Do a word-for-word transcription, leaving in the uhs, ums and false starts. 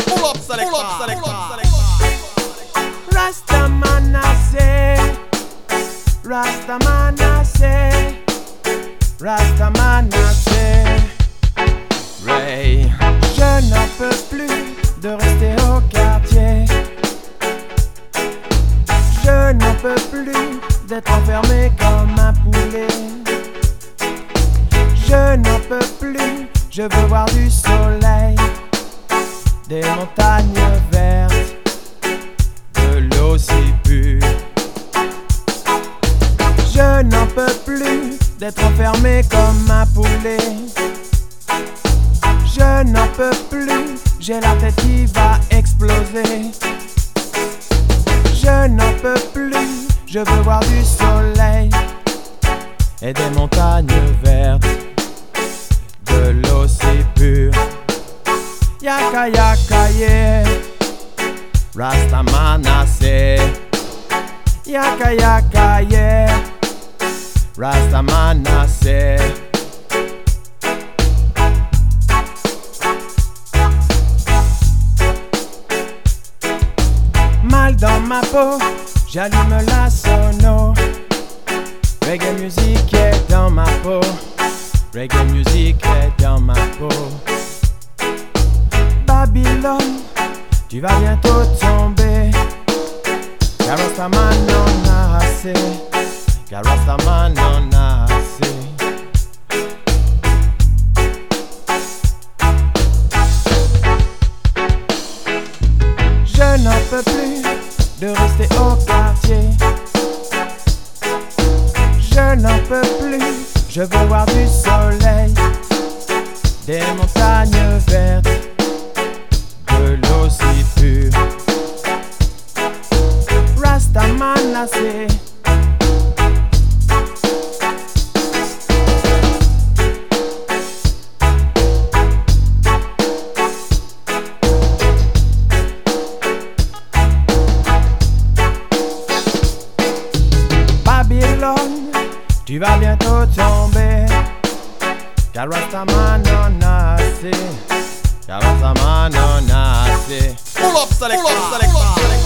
Pull up selector. Pull up selector. Rastaman I say, Rastaman I say, Rastaman I say, Ray. Je n'en peux plus de rester au quartier. Je n'en peux plus d'être enfermé comme un poulet. Je n'en peux plus, je veux voir du soleil, des montagnes vertes, de l'eau si pure. Je n'en peux plus d'être enfermé comme un poulet. Je n'en peux plus, j'ai la tête qui va exploser. Je n'en peux plus, je veux voir du soleil et des montagnes vertes, de l'eau si pure. Yaka yaka yeah, Rastaman I say. Yaka yaka yeah, Rastaman I say. Mal dans ma peau, j'allume la sono. Reggae music est dans ma peau. Reggae music est dans ma peau. Babylone, tu vas bientôt tomber. Car Rastaman en a assez. Car Rastaman en a assez. Je n'en peux plus de rester au quartier. Je n'en peux plus, je veux voir du soleil, des montagnes vertes, de l'eau si pure. Rastaman I say. Tu vas bientôt tomber, car Rastaman en a assez. Car Rastaman en a assez. Pull up selector. Pull up selector.